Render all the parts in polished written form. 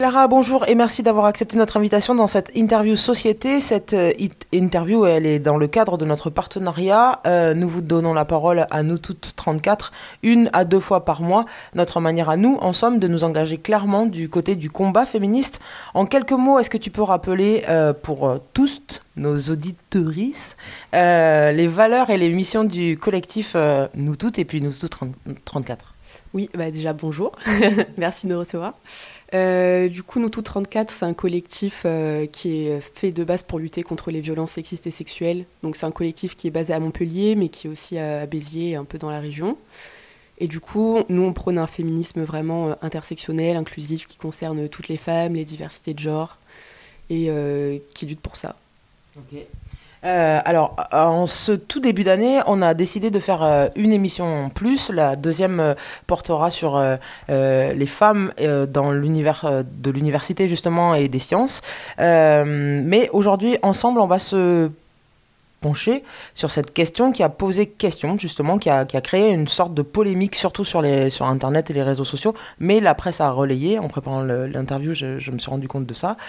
Clara, bonjour et merci d'avoir accepté notre invitation dans cette interview société. Cette interview, elle est dans le cadre de notre partenariat. Nous vous donnons la parole à nous toutes 34, 1 à 2 fois par mois. Notre manière à nous, en somme, de nous engager clairement du côté du combat féministe. En quelques mots, est-ce que tu peux rappeler pour tous nos auditrices les valeurs et les missions du collectif Nous Toutes et puis Nous Toutes 34? Oui, déjà bonjour, merci de me recevoir. Du coup, Nous Toutes 34, c'est un collectif qui est fait de base pour lutter contre les violences sexistes et sexuelles. Donc c'est un collectif qui est basé à Montpellier, mais qui est aussi à Béziers et un peu dans la région. Et du coup, nous, on prône un féminisme vraiment intersectionnel, inclusif, qui concerne toutes les femmes, les diversités de genre, et qui lutte pour ça. Ok. Alors, en ce tout début d'année, on a décidé de faire une émission en plus. La deuxième portera sur les femmes dans l'univers de l'université, justement, et des sciences. Mais aujourd'hui, ensemble, on va se pencher sur cette question qui a posé question, justement, qui a créé une sorte de polémique, surtout sur Internet et les réseaux sociaux, mais la presse a relayé. En préparant l'interview, je me suis rendu compte de ça.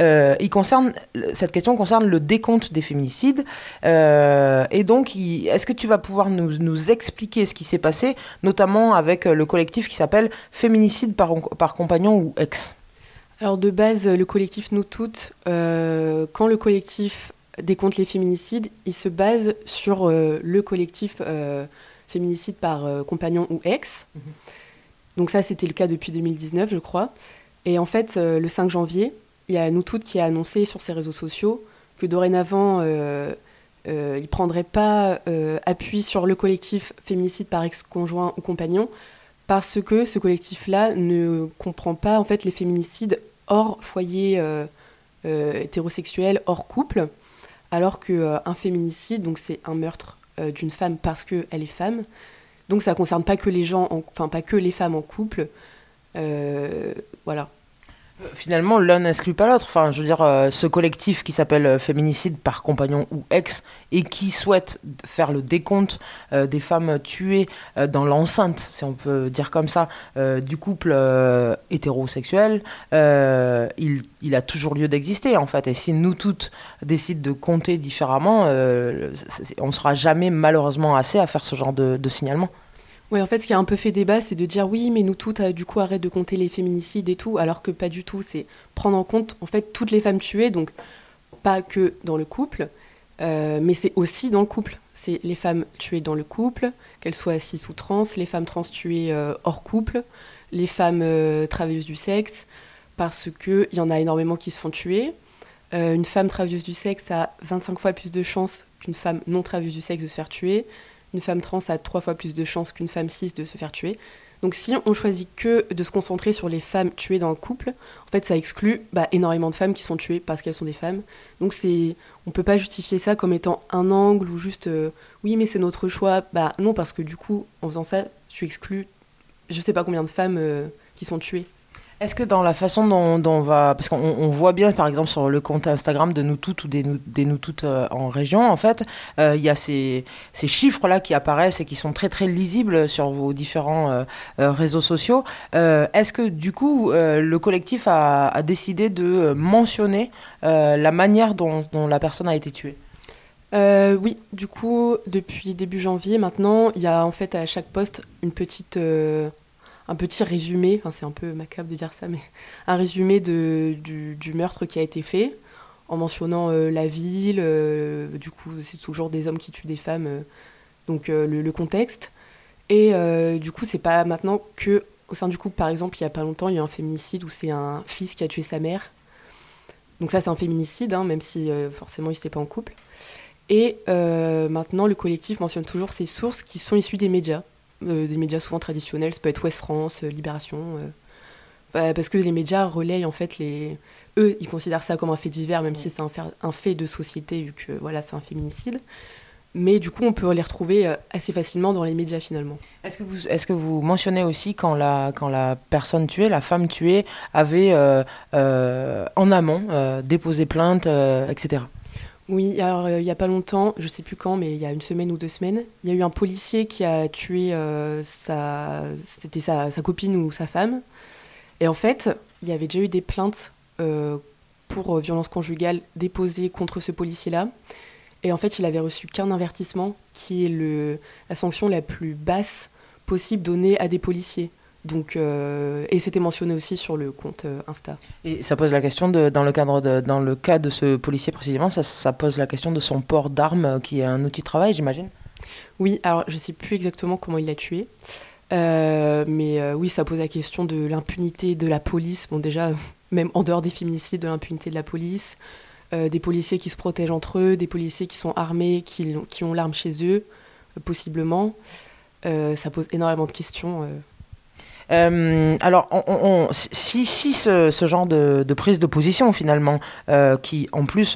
Cette question concerne le décompte des féminicides. Et donc, est-ce que tu vas pouvoir nous expliquer ce qui s'est passé, notamment avec le collectif qui s'appelle Féminicide par compagnon ou ex? Alors de base, le collectif Nous Toutes, quand le collectif décompte les féminicides, il se base sur le collectif féminicide par compagnon ou ex. Mmh. Donc ça, c'était le cas depuis 2019, je crois. Et en fait, le 5 janvier, il y a Nous Toutes qui a annoncé sur ses réseaux sociaux que dorénavant, il ne prendrait pas appui sur le collectif féminicide par ex-conjoint ou compagnon, parce que ce collectif-là ne comprend pas en fait les féminicides hors foyer hétérosexuel, hors couple. Alors qu'un féminicide, donc c'est un meurtre d'une femme parce qu'elle est femme. Donc ça ne concerne pas que pas que les femmes en couple. Voilà. Finalement, l'un n'exclut pas l'autre. Enfin, je veux dire, ce collectif qui s'appelle Féminicide par compagnon ou ex et qui souhaite faire le décompte des femmes tuées dans l'enceinte, si on peut dire comme ça, du couple hétérosexuel, il a toujours lieu d'exister, en fait. Et si nous toutes décident de compter différemment, on ne sera jamais malheureusement assez à faire ce genre de signalement. Oui, en fait, ce qui a un peu fait débat, c'est de dire oui, mais Nous Toutes, du coup, arrête de compter les féminicides et tout, alors que pas du tout. C'est prendre en compte, en fait, toutes les femmes tuées, donc pas que dans le couple, mais c'est aussi dans le couple. C'est les femmes tuées dans le couple, qu'elles soient cis ou trans, les femmes trans tuées hors couple, les femmes travailleuses du sexe, parce qu'il y en a énormément qui se font tuer. Une femme travailleuse du sexe a 25 fois plus de chances qu'une femme non travailleuse du sexe de se faire tuer. Une femme trans a 3 fois plus de chances qu'une femme cis de se faire tuer. Donc si on choisit que de se concentrer sur les femmes tuées dans le couple, en fait ça exclut énormément de femmes qui sont tuées parce qu'elles sont des femmes. Donc on ne peut pas justifier ça comme étant un angle ou juste oui mais c'est notre choix. Non, parce que du coup en faisant ça tu exclus je sais pas combien de femmes qui sont tuées. Est-ce que dans la façon dont on va... Parce qu'on voit bien, par exemple, sur le compte Instagram de Nous Toutes ou des Nous Toutes en région, en fait, il y a ces chiffres-là qui apparaissent et qui sont très, très lisibles sur vos différents réseaux sociaux. Est-ce que, du coup, le collectif a décidé de mentionner la manière dont la personne a été tuée ? Oui, du coup, depuis début janvier, maintenant, il y a en fait à chaque post un petit résumé, c'est un peu macabre de dire ça, mais un résumé du meurtre qui a été fait, en mentionnant la ville, du coup c'est toujours des hommes qui tuent des femmes, donc le contexte. Et du coup c'est pas maintenant que au sein du couple, par exemple, il y a pas longtemps, il y a eu un féminicide où c'est un fils qui a tué sa mère. Donc ça c'est un féminicide, même si forcément ils n'étaient pas en couple. Et maintenant le collectif mentionne toujours ces sources qui sont issues des médias souvent traditionnels, ça peut être Ouest France, Libération, parce que les médias relayent en fait eux ils considèrent ça comme un fait divers, même si c'est un fait de société vu que voilà c'est un féminicide, mais du coup on peut les retrouver assez facilement dans les médias finalement. Est-ce que vous mentionnez aussi quand la personne tuée, la femme tuée avait en amont déposé plainte, etc. Oui, alors il n'y a pas longtemps, je ne sais plus quand, mais il y a 1 semaine ou 2 semaines, il y a eu un policier qui a tué sa copine ou sa femme. Et en fait, il y avait déjà eu des plaintes pour violence conjugale déposées contre ce policier-là. Et en fait, il avait reçu qu'un avertissement, qui est la sanction la plus basse possible donnée à des policiers. Donc, et c'était mentionné aussi sur le compte Insta. Et ça pose la question, dans le cas de ce policier précisément, ça pose la question de son port d'arme, qui est un outil de travail, j'imagine. Oui, alors je ne sais plus exactement comment il l'a tué. Mais oui, ça pose la question de l'impunité de la police. Bon, déjà, même en dehors des féminicides, de l'impunité de la police. Des policiers qui se protègent entre eux, des policiers qui sont armés, qui ont l'arme chez eux, possiblement. Ça pose énormément de questions. Alors, si ce genre de prise de position, finalement, qui en plus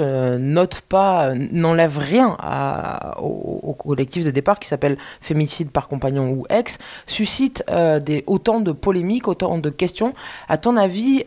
n'enlève rien au collectif de départ qui s'appelle Féminicide par compagnon ou ex, suscite autant de polémiques, autant de questions, à ton avis,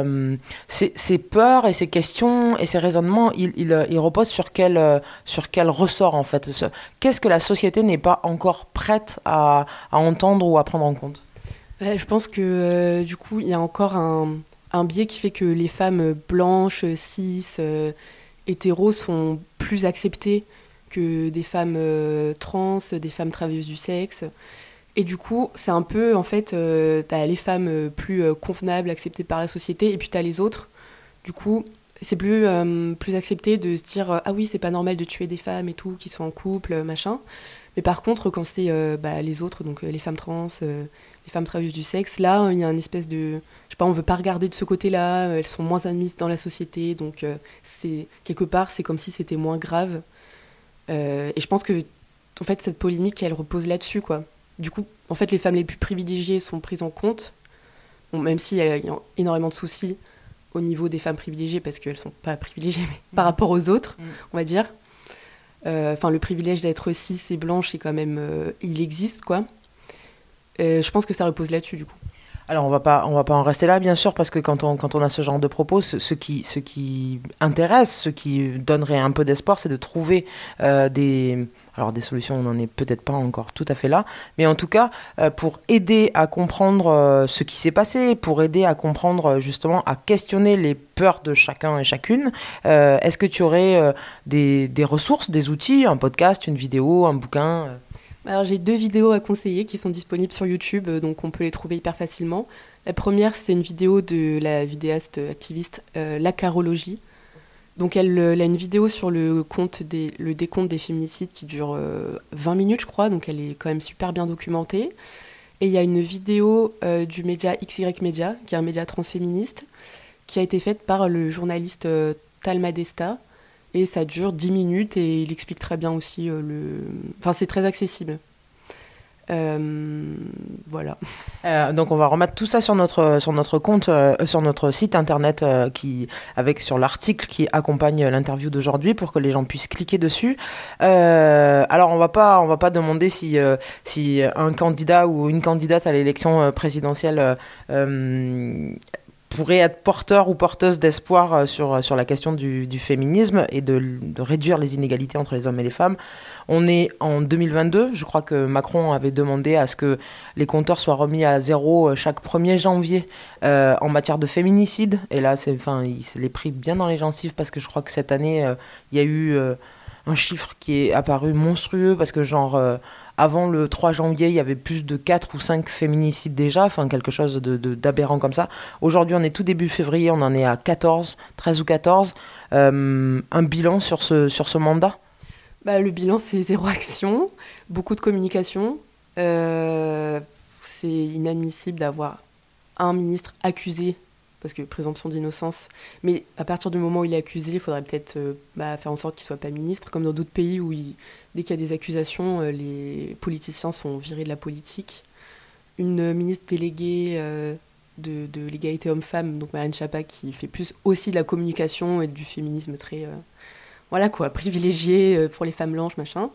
ces peurs et ces questions et ces raisonnements, ils reposent sur quel ressort, en fait? Qu'est-ce que la société n'est pas encore prête à entendre ou à prendre en compte? Je pense que du coup, il y a encore un biais qui fait que les femmes blanches, cis, hétéros sont plus acceptées que des femmes trans, des femmes travailleuses du sexe. Et du coup, c'est un peu, en fait, t'as les femmes plus convenables, acceptées par la société, et puis t'as les autres. Du coup, c'est plus accepté de se dire ah oui, c'est pas normal de tuer des femmes et tout, qui sont en couple, machin. Mais par contre, quand c'est les autres, donc les femmes trans, les femmes travailleuses du sexe, là, il y a une espèce de... Je sais pas, on veut pas regarder de ce côté-là, elles sont moins admises dans la société, donc quelque part, c'est comme si c'était moins grave. Et je pense que, en fait, cette polémique, elle repose là-dessus, quoi. Du coup, en fait, les femmes les plus privilégiées sont prises en compte, bon, même s'il y a énormément de soucis au niveau des femmes privilégiées, parce qu'elles sont pas privilégiées, mais par rapport aux autres, on va dire. Le privilège d'être cis et blanche, c'est quand même... il existe, quoi. Je pense que ça repose là-dessus, du coup. Alors, on va pas en rester là, bien sûr, parce que quand on a ce genre de propos, ce qui intéresse, ce qui donnerait un peu d'espoir, c'est de trouver des solutions, on n'en est peut-être pas encore tout à fait là, mais en tout cas, pour aider à comprendre ce qui s'est passé, pour aider à comprendre, justement, à questionner les peurs de chacun et chacune, est-ce que tu aurais des ressources, des outils, un podcast, une vidéo, un bouquin Alors, j'ai 2 vidéos à conseiller qui sont disponibles sur YouTube, donc on peut les trouver hyper facilement. La première, c'est une vidéo de la vidéaste activiste La Carologie. Donc elle a une vidéo sur le décompte des féminicides qui dure 20 minutes, je crois, donc elle est quand même super bien documentée. Et il y a une vidéo du média XY Media, qui est un média transféministe, qui a été faite par le journaliste Talma Desta. Et ça dure 10 minutes et il explique très bien aussi Enfin, c'est très accessible. Voilà. Donc on va remettre tout ça sur notre compte, sur notre site internet sur l'article qui accompagne l'interview d'aujourd'hui pour que les gens puissent cliquer dessus. Alors on va pas demander si un candidat ou une candidate à l'élection présidentielle pourrait être porteur ou porteuse d'espoir sur la question du féminisme et de réduire les inégalités entre les hommes et les femmes. On est en 2022, je crois que Macron avait demandé à ce que les compteurs soient remis à zéro chaque 1er janvier en matière de féminicide. Et là, il se l'est pris bien dans les gencives parce que je crois que cette année, il y a eu un chiffre qui est apparu monstrueux parce que avant le 3 janvier, il y avait plus de 4 ou 5 féminicides déjà, enfin quelque chose d'aberrant comme ça. Aujourd'hui, on est tout début février, on en est à 13 ou 14. Un bilan sur ce mandat ? Le bilan, c'est 0 action, beaucoup de communication. C'est inadmissible d'avoir un ministre accusé, parce que présomption d'innocence. Mais à partir du moment où il est accusé, il faudrait peut-être faire en sorte qu'il ne soit pas ministre, comme dans d'autres pays où dès qu'il y a des accusations, les politiciens sont virés de la politique. Une ministre déléguée de l'égalité homme-femme, donc Marlène Schiappa, qui fait plus aussi de la communication et du féminisme très... privilégié pour les femmes blanches, machin.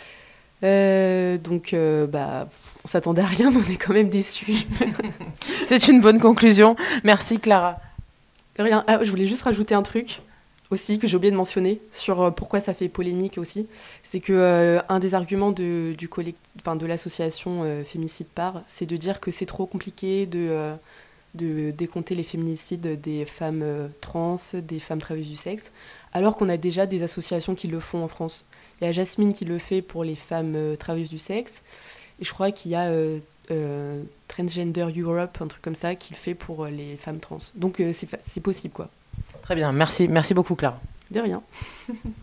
On s'attendait à rien, mais on est quand même déçus. C'est une bonne conclusion. Merci Clara. Rien. Je voulais juste rajouter un truc aussi que j'ai oublié de mentionner sur pourquoi ça fait polémique aussi. C'est que un des arguments de l'association Féminicide Par, c'est de dire que c'est trop compliqué de décompter les féminicides des femmes trans, des femmes travailleuses du sexe, alors qu'on a déjà des associations qui le font en France. Il y a Jasmine qui le fait pour les femmes travailleuses du sexe, et je crois qu'il y a Transgender Europe, un truc comme ça, qui le fait pour les femmes trans. Donc c'est possible, quoi. Très bien, merci beaucoup Clara. De rien.